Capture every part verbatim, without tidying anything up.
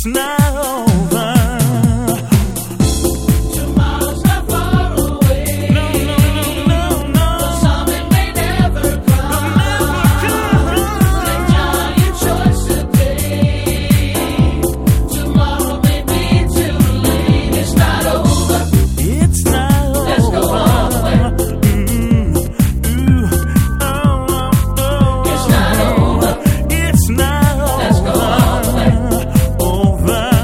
It's not over. Tomorrow's not far away. No, no, no, no, no. But some it may never come. Make giant choice today. Tomorrow may be too late. It's not over. It's not over. Let's go all the way. Mm, ooh, oh, oh, oh. It's not over. It's not Let's go all the way. over.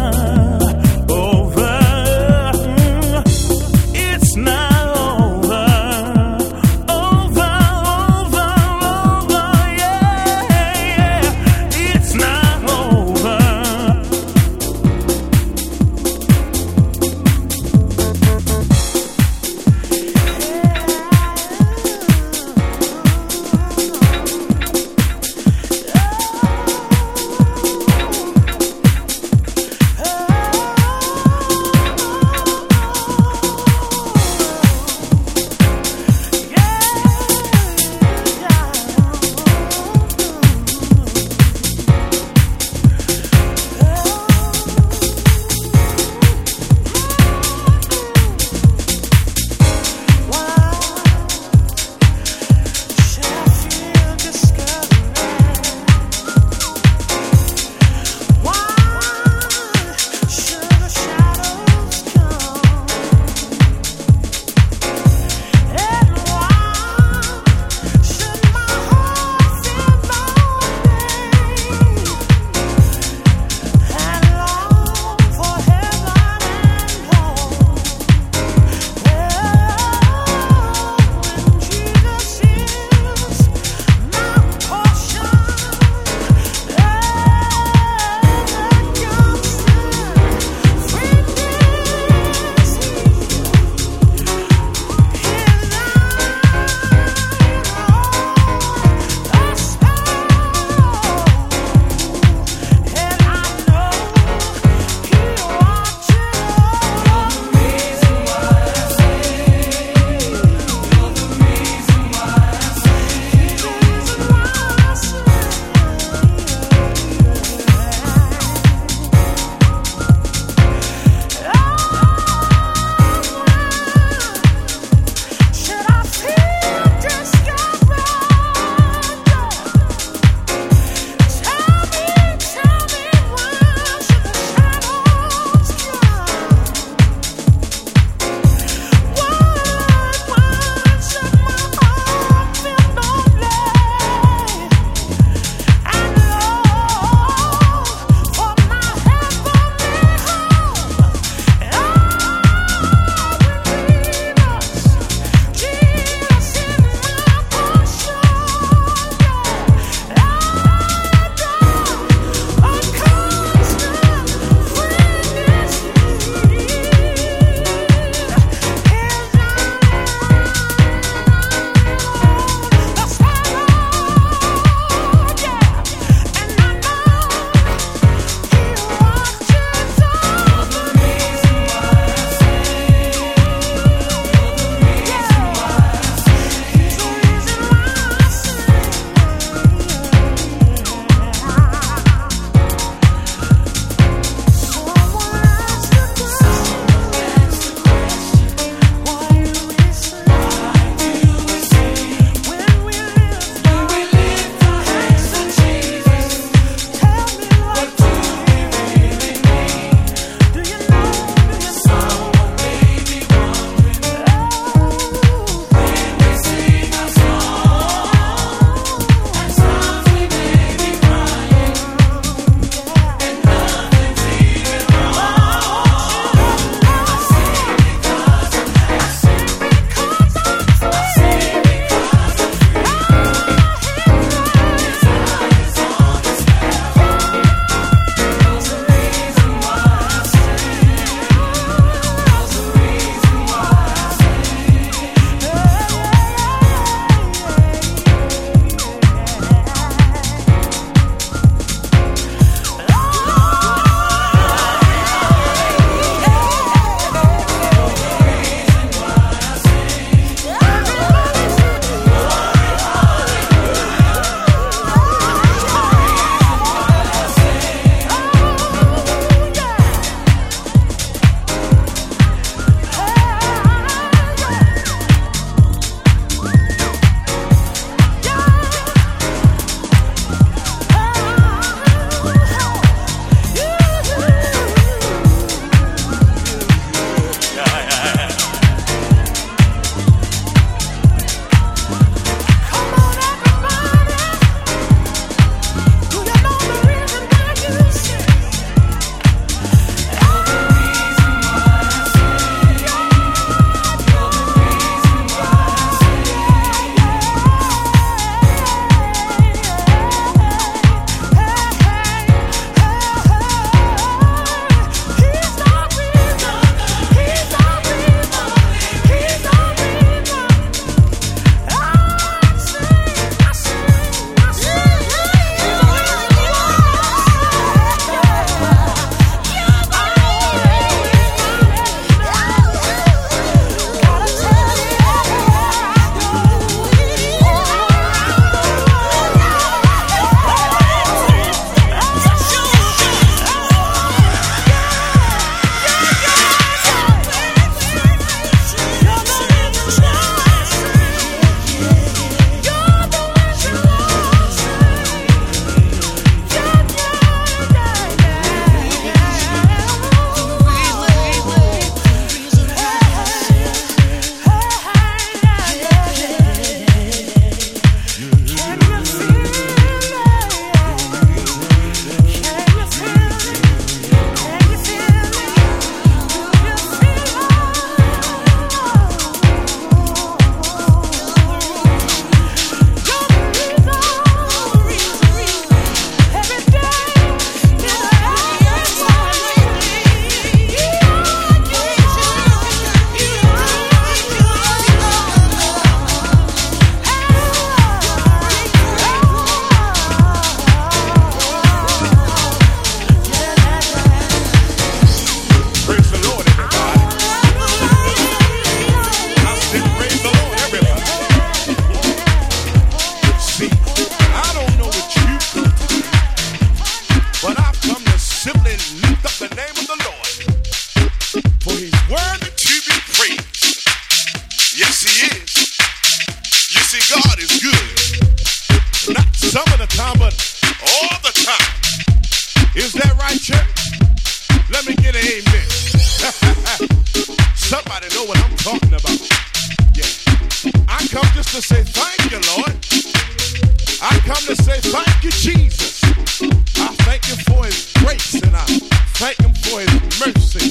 of the time, but all the time. Is that right, church? Let me get an amen. Somebody know what I'm talking about. Yeah. I come just to say thank you, Lord. I come to say thank you, Jesus. I thank him for his grace and I thank him for his mercy.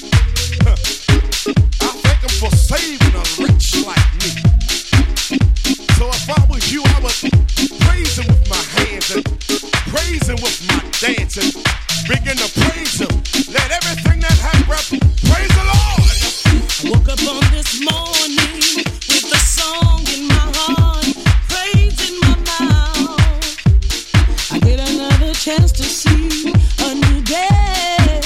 I thank him for saving a wretch like me. So if I was you, I would praise him with my hands and praise him with my dance and begin to praise him. Let everything that has breath praise the Lord. I woke up on this morning with a song in my heart, praise in my mouth. I get another chance to see a new day.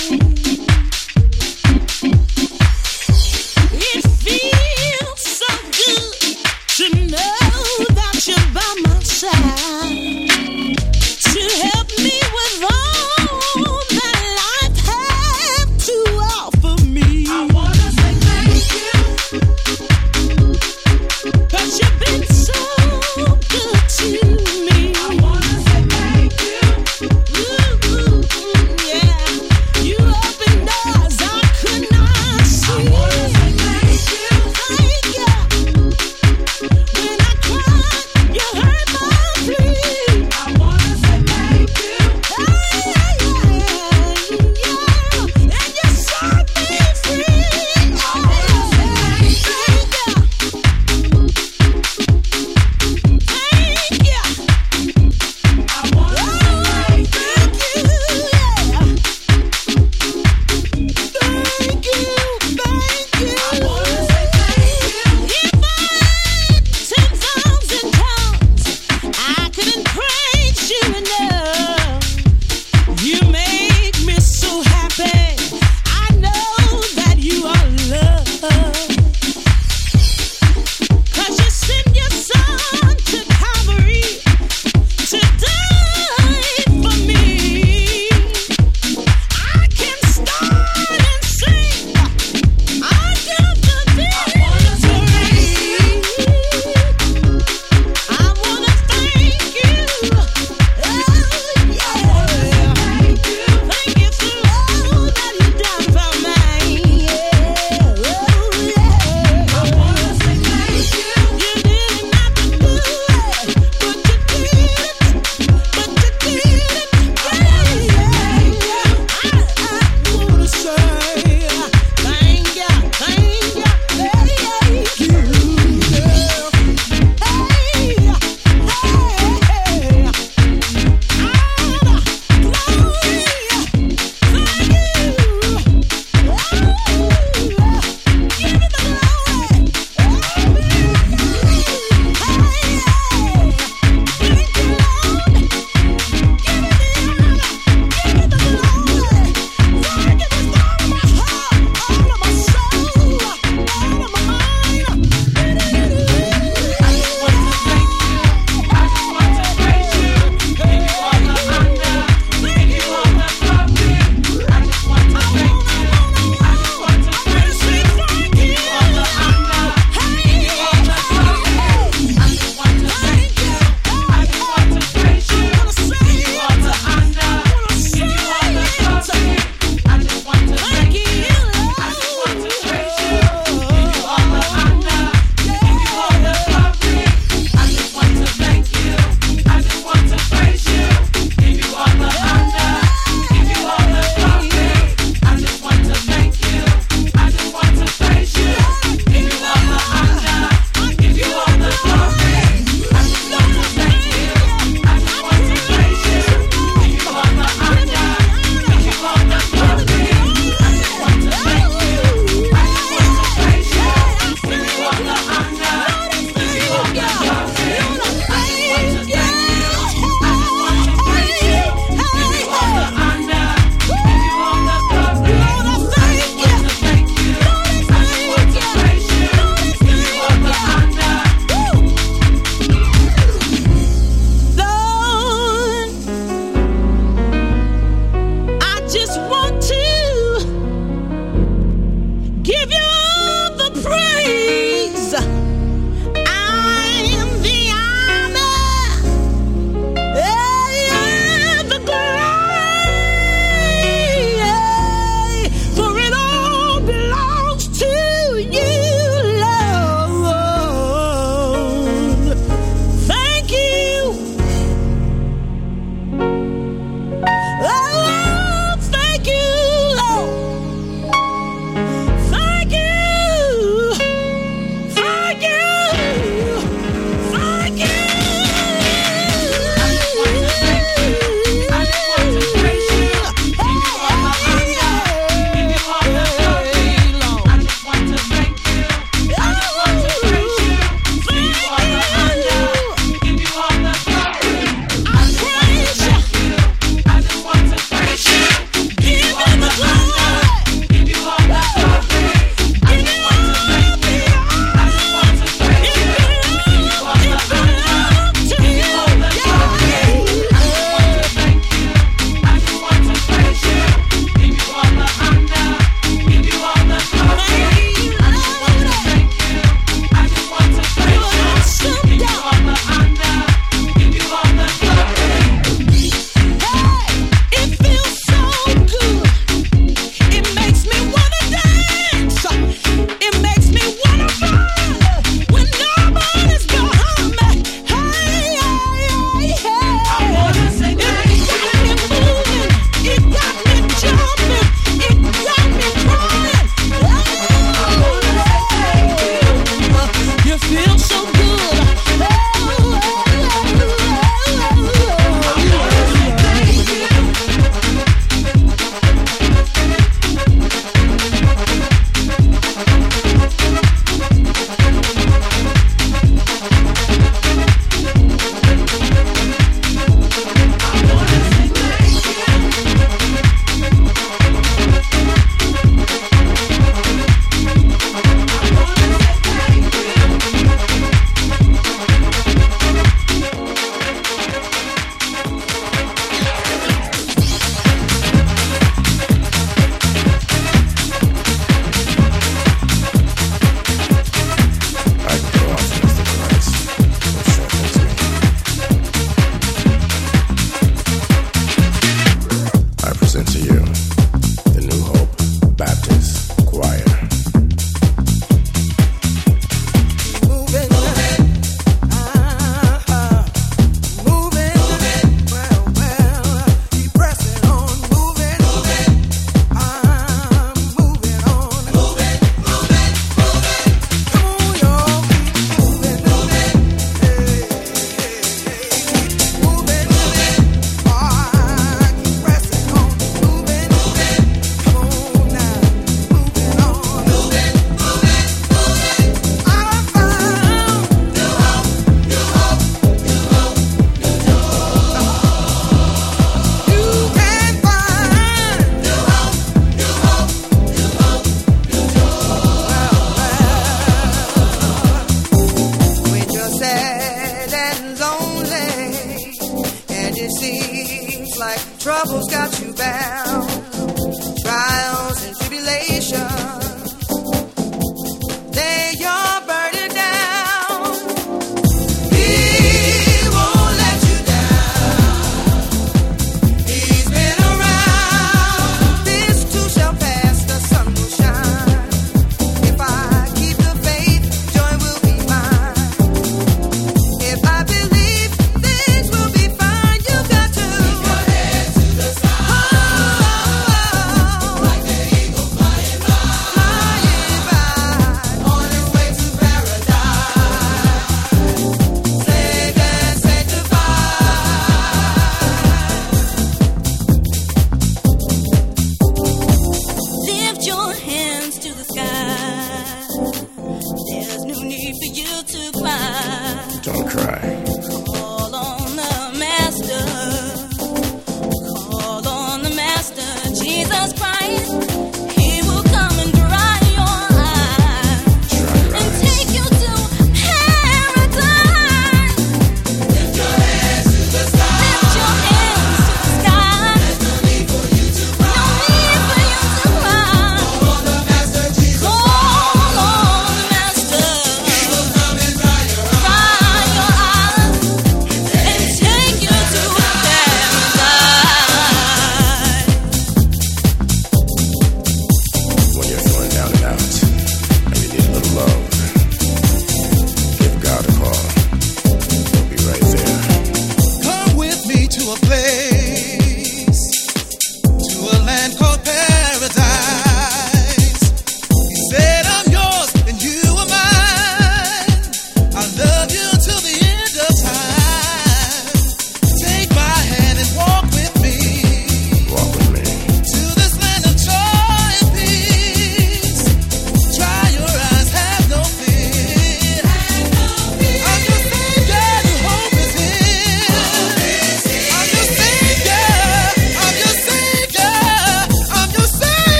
It feels so good to know that you're by my side, to help me with all that life has to offer me. I wanna say thank you. 'Cause you've been so good to me. I wanna say thank you. Ooh, it seems like trouble's got you bound, trials and tribulations, lay your burden down. He won't let you down. He's been around. This too shall pass, the sun will shine. If I keep the faith, joy will be mine. If I believe, things will be fine. You got to keep your head to the sky. Oh,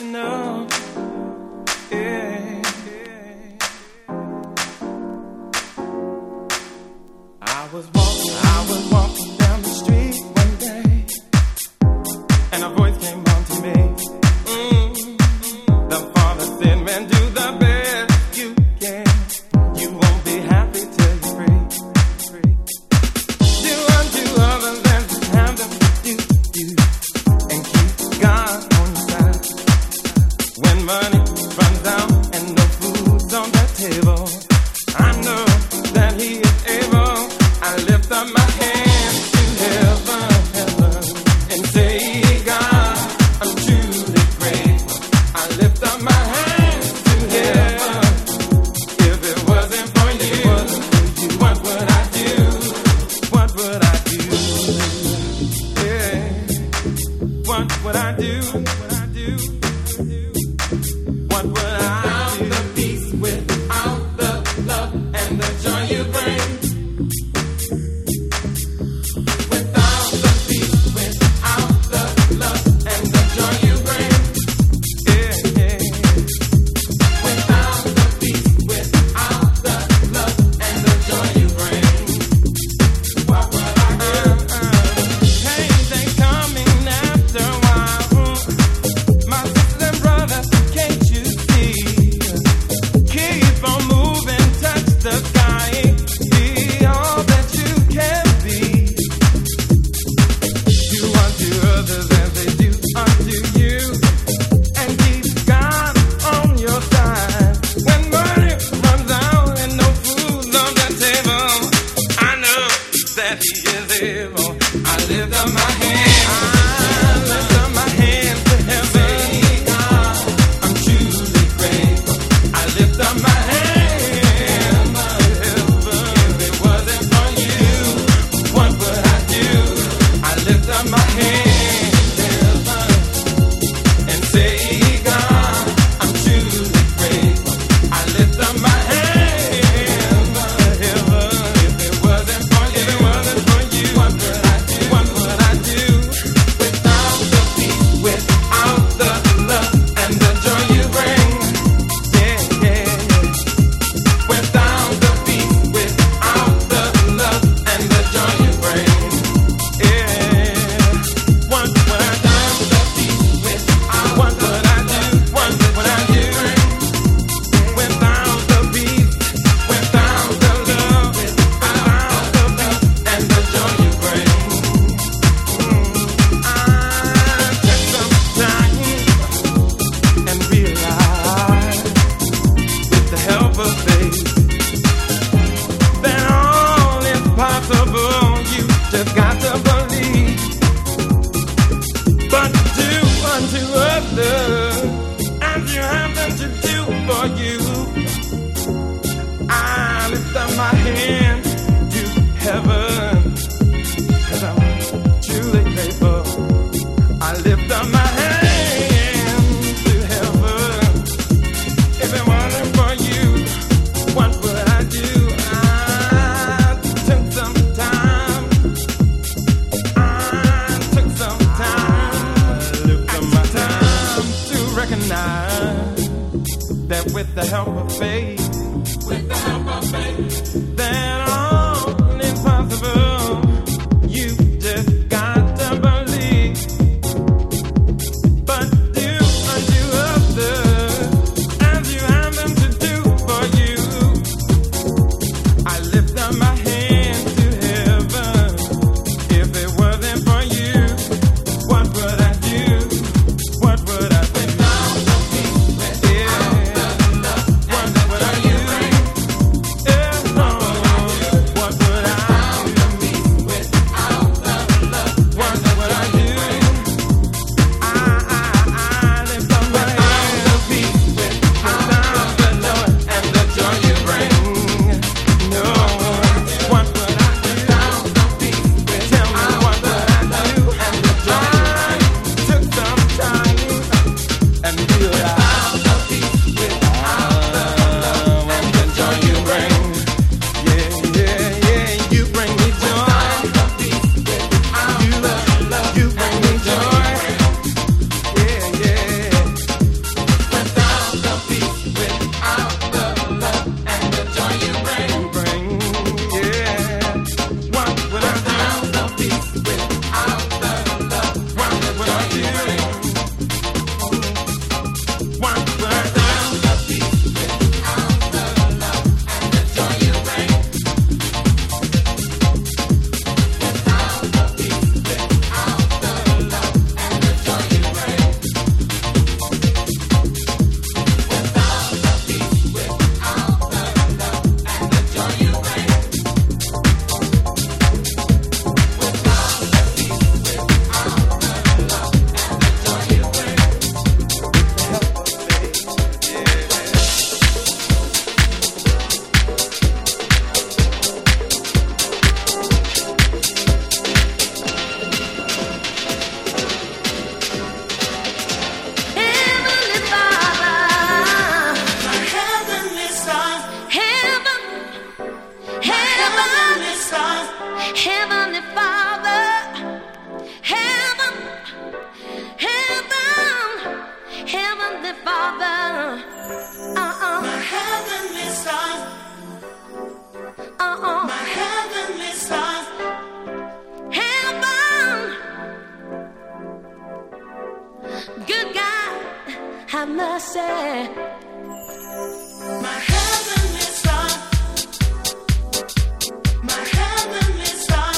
know. Yeah. I was walking, I was walking down the street one day, and a voice came on to me. Mm. The Father said, man, do the best you can. You won't be happy till you're free. free. Do unto others as you have them do you, and keep God on your side. When money runs out and no food's on the table, I know that He is able. I lift up my hands to heaven, heaven, and say, God, I'm truly grateful. I lift up my hands to heaven. If it wasn't for you, what would I do? What would I do? Yeah. What would I do? What would I do? Without the peace, without the love and the joy you bring. Without the peace, without the love and the joy you bring. Yeah, yeah. Without the peace, without the love and the joy you bring. What would I do? Change ain't coming after a while. My sisters and brothers, can't you see? Keep on moving, touch the sky. Be all that you can be. Do unto others as they do unto you, and keep God on your side. When money runs out and no food on the table, I know that He is able. I lift up my hands. I lift up my hands to heaven. God, I'm truly grateful. I lift up my hands to heaven. If it wasn't for you, what would I do? I lift up my hands to heaven and say, God, I'm truly grateful. I lift up my hands to heaven. If it wasn't for you, if it wasn't for you, what would I do? What would I do? Without the peace, without the love and the joy you bring. Yeah, yeah, yeah. Without the peace, without the love and the joy you bring. Yeah. What would I do? The peace, without what would I do? What would I do? Without the peace, without the love, without the peace and the joy you bring. I took some time and realized, with the help of faith, that all is possible. You just got to believe. But do unto others as you have them to do for you. I lift up my hand to heaven, 'cause I'm truly grateful. I lift up my hand to heaven. If it wasn't for you, what would I do? I took some time. I took some time. I took my time to recognize that with the help of faith, with the help of faith, that all is possible. You just got to believe. But do unto others as you have them to do for you. I lift up my hand to heaven. If it wasn't for you, what would I do? What would I do? Yeah. What would I have mercy. My heavenly star, my heavenly star.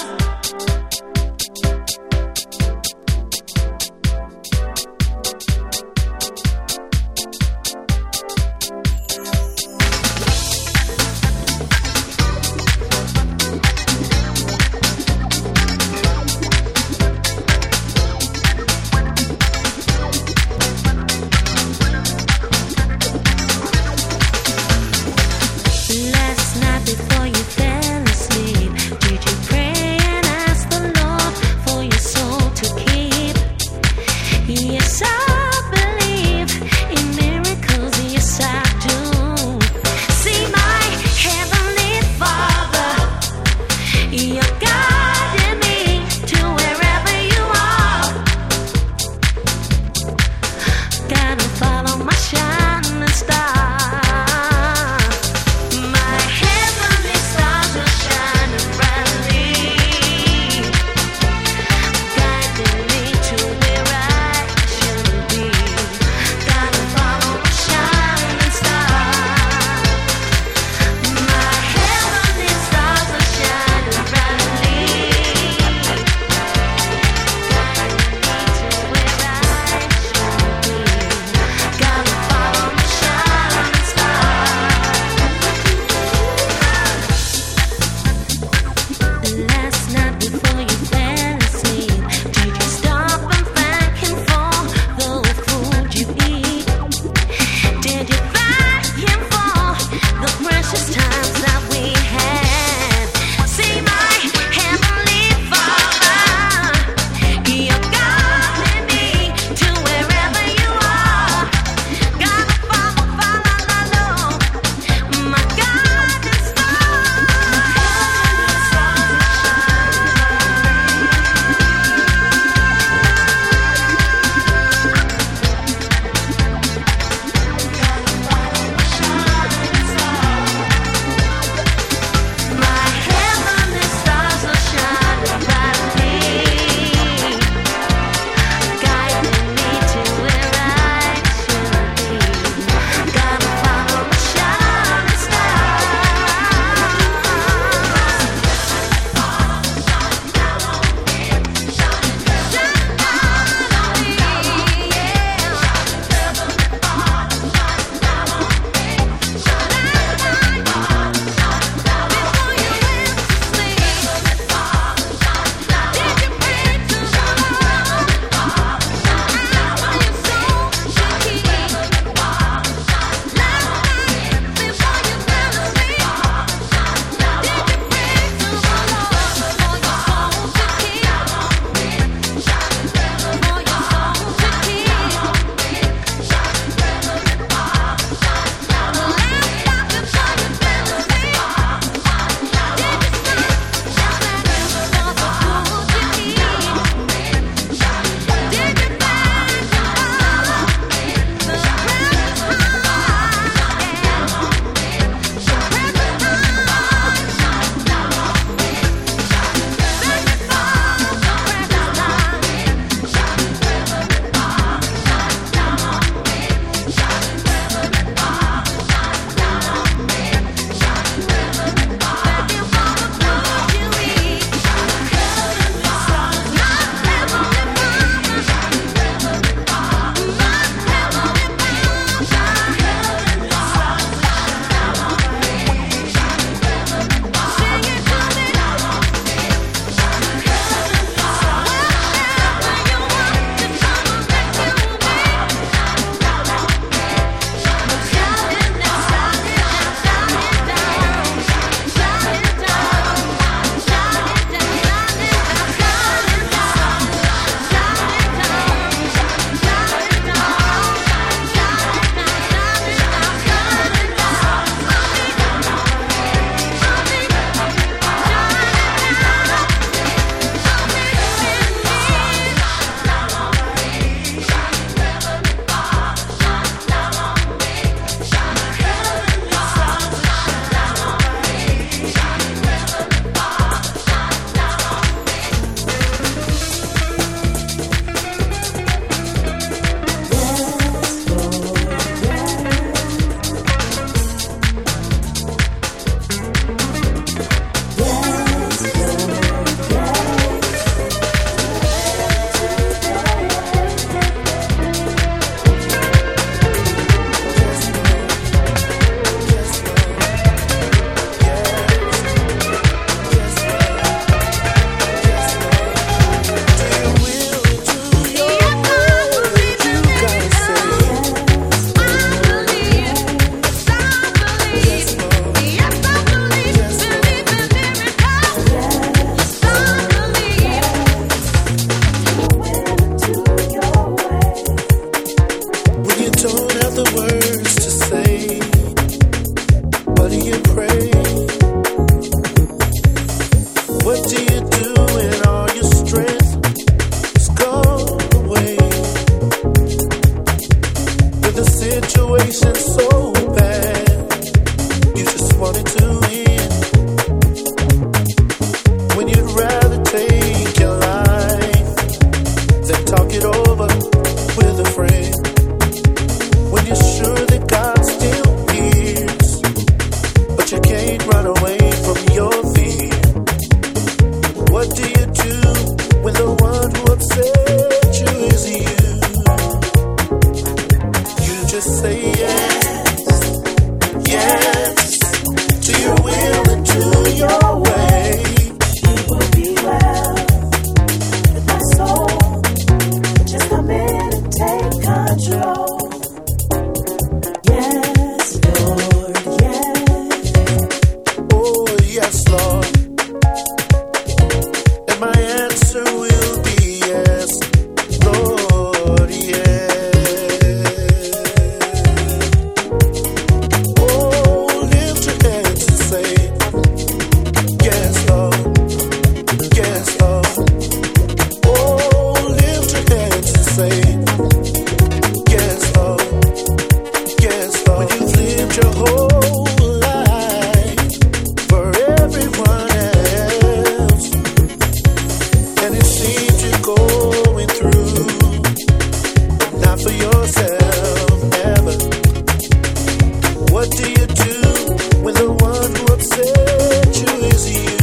and it seems you're going through, but not for yourself ever. What do you do when the one who upset you is you?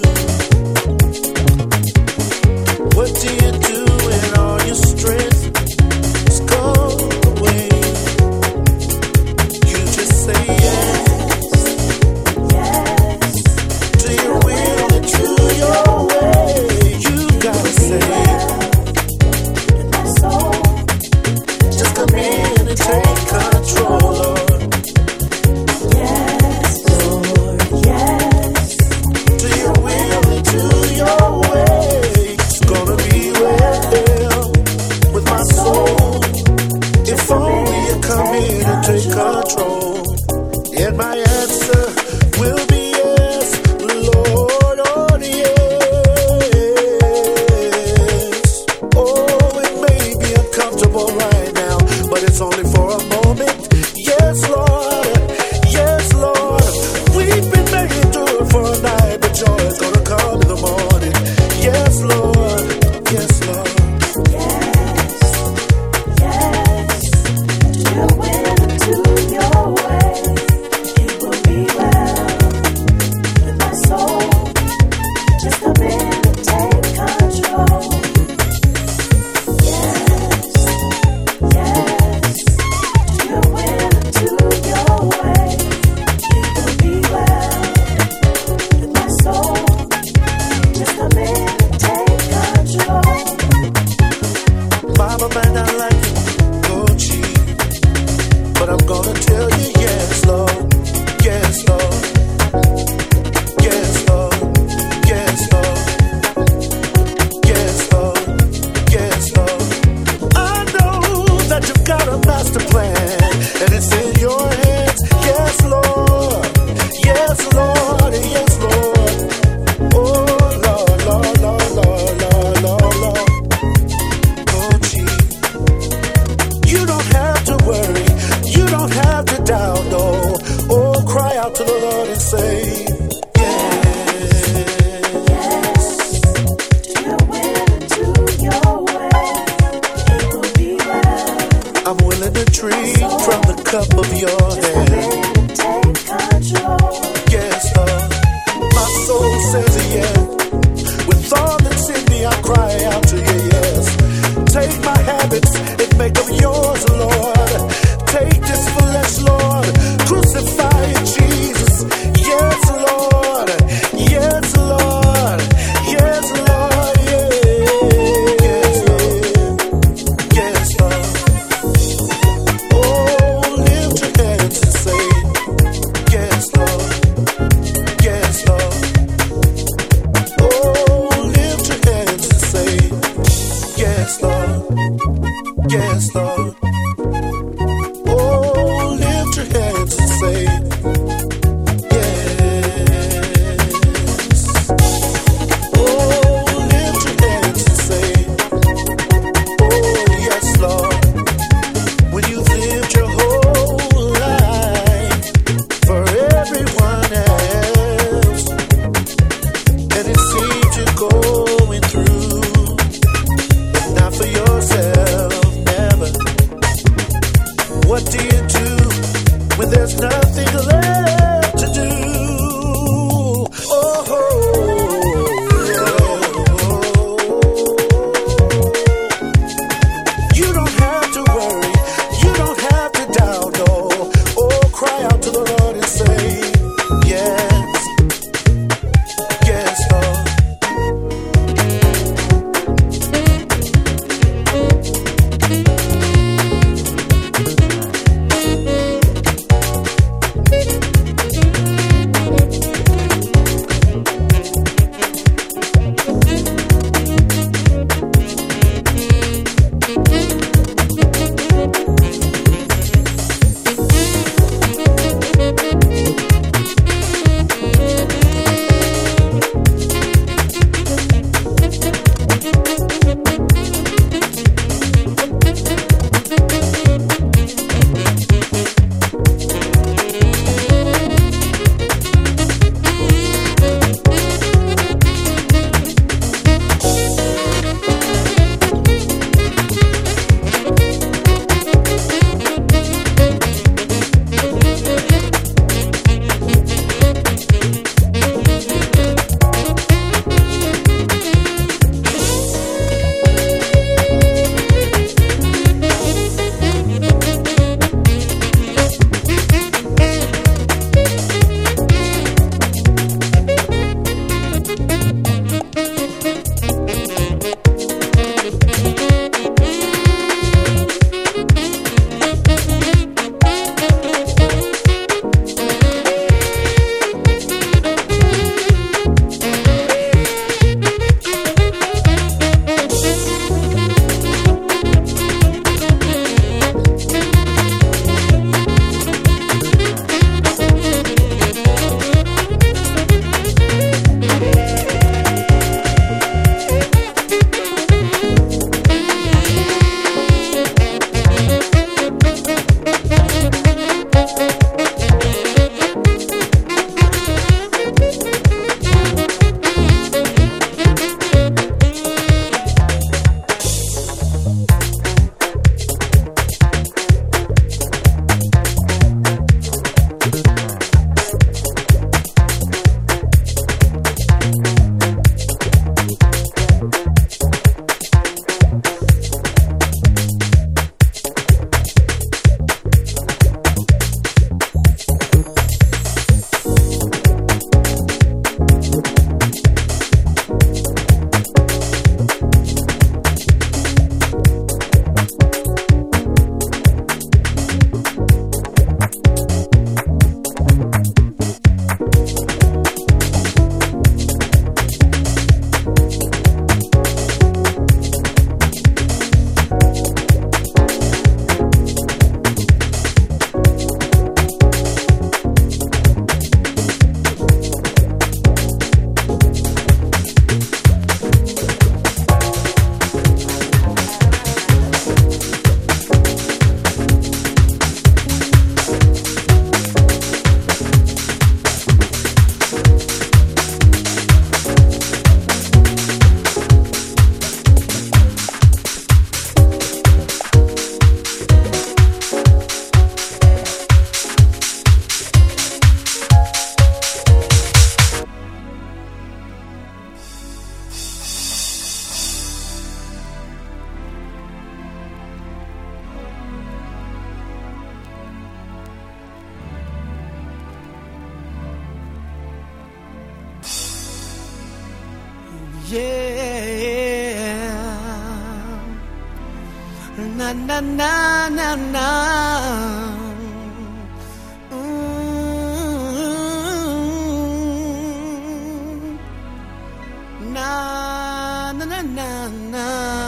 What do you do when all your strength is gone away? You just say yes, yes, to your will and to your way. You gotta say yeah. Na na na na na. Mm. Na na na na na.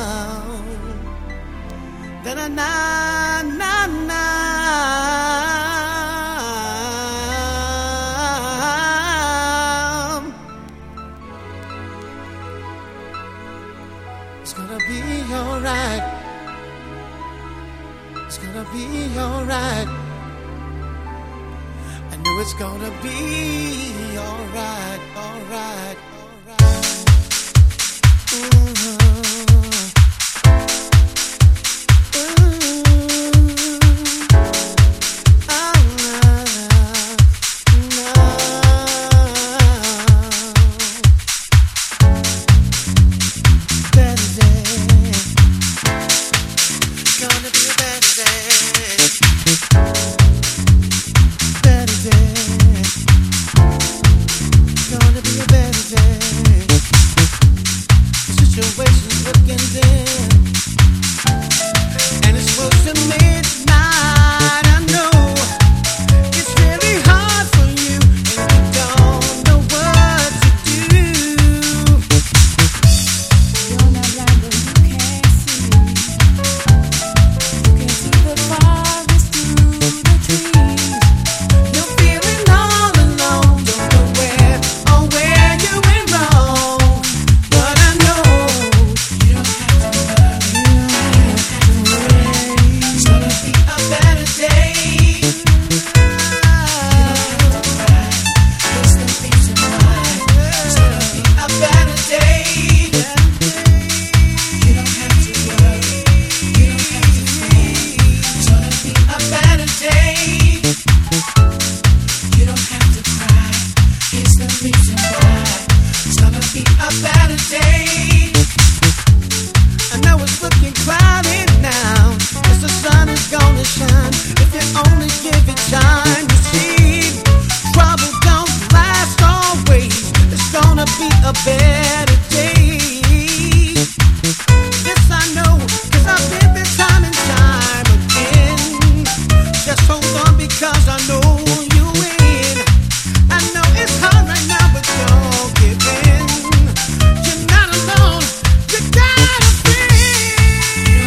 Da na na na na. It's gonna be alright. It's gonna be alright. I know it's gonna be alright, alright, alright. Mm-hmm. Situation's looking dim, and it's close to midnight. I know it's really hard for you, and you don't know what to do. You're not blind, but you can't see. You can see the forest through the trees. You're feeling all alone, don't know where or where you went wrong. But I know you don't have to worry. It's gonna be a better day. It's the reason why. It's gonna be a better day. You don't have to worry. You don't have to fret. It's gonna be a better day. You don't have to cry. It's the reason why. It's gonna be a better day. I know it's looking cloudy now, 'cause the sun is gonna shine if you only give it time to see. Trouble don't last always. It's gonna be a better day. This I know, 'cause I've been this time and time again. Just hold on, because I know you win. I know it's hard right now, but don't give in. You're not alone. You got a friend.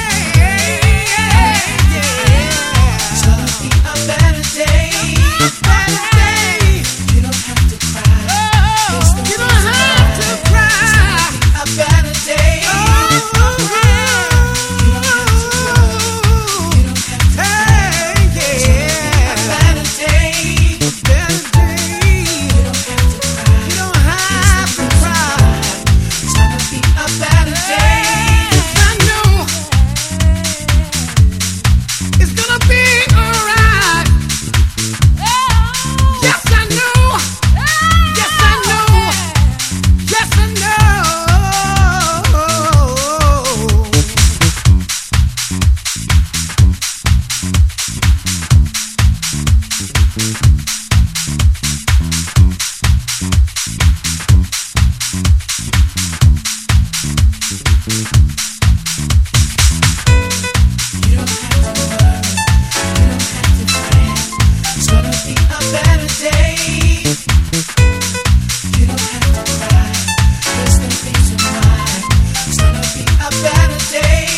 It's gonna be a better day. A better day. You don't have to cry. You don't have to cry. It's gonna be a better day. You don't have to worry. You don't have to cry. It's gonna be a better day. Better day. You don't have to cry. You don't have to cry. It's gonna be a better day. I know it's gonna be alright. Yes, I know. Yes, I know. Yes, I know. You don't have to worry. You don't have to fret. It's gonna be a better day. You don't have to cry. It's the reason why. It's gonna be a better day.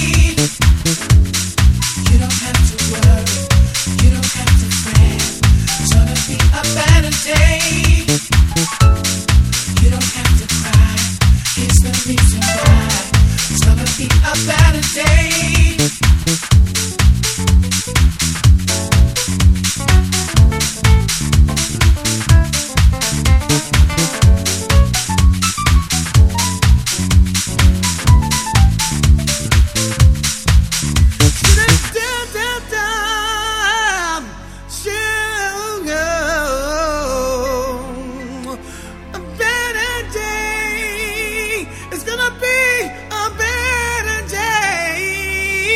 You don't have to worry. You don't have to fret. It's gonna be a better day. You don't have to cry. It's the reason why. It's gonna be a better day. A better day. It's gonna be a better day.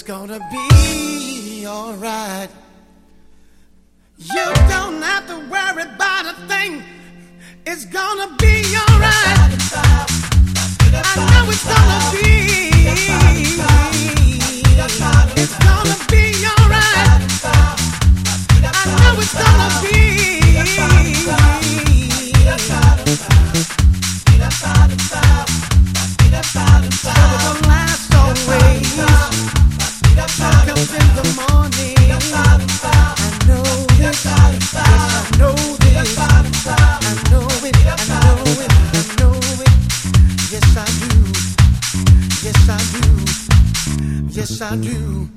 gonna be alright. You don't have to worry about a thing. It's gonna be alright. I know it's gonna be. It's gonna be alright. I know it's gonna be. So it won't last always. Comes in the morning. I know this. Yes, I know this. I know it. I know it. I know it. Yes, I do. Yes, I do. Yes, I do.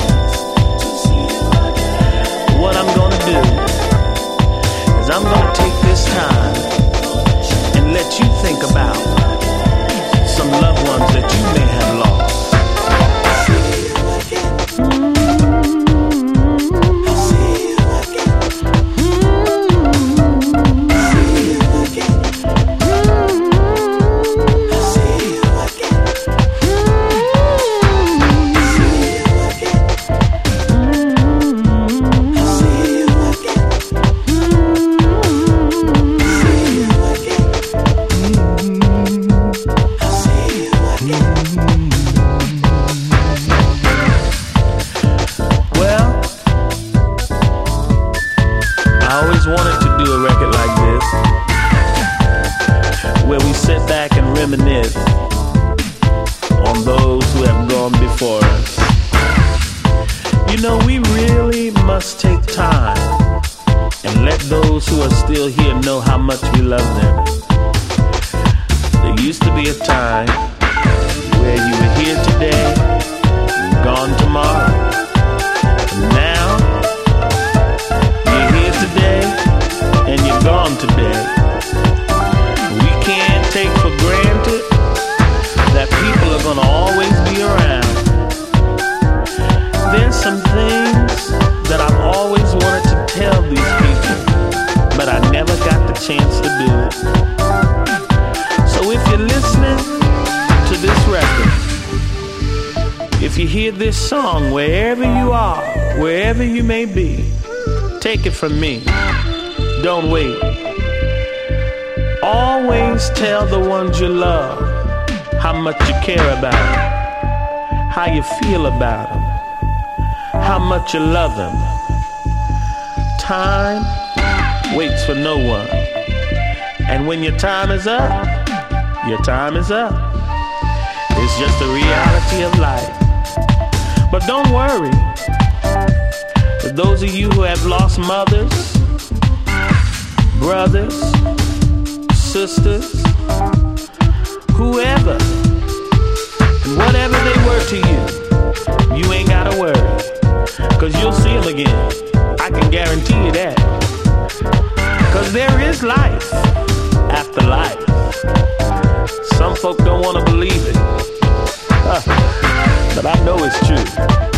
I'm gonna take for us. You know, we really must take time and let those who are still here know how much we love them. There used to be a time where you were here today, gone tomorrow. And now, you're here today, and you're gone today. We can't take for granted that people are gonna always be around. There's some things that I've always wanted to tell these people, but I never got the chance to do it. So if you're listening to this record, if you hear this song, wherever you are, wherever you may be, take it from me. Don't wait. Always tell the ones you love how much you care about them, how you feel about them, how much you love them. Time waits for no one. And when your time is up, your time is up. It's just the reality of life. But don't worry. For those of you who have lost mothers, brothers, sisters, whoever, and whatever they were to you, you ain't gotta worry, cause you'll see them again. I can guarantee you that. Cause there is life after life. Some folk don't wanna believe it, huh, but I know it's true.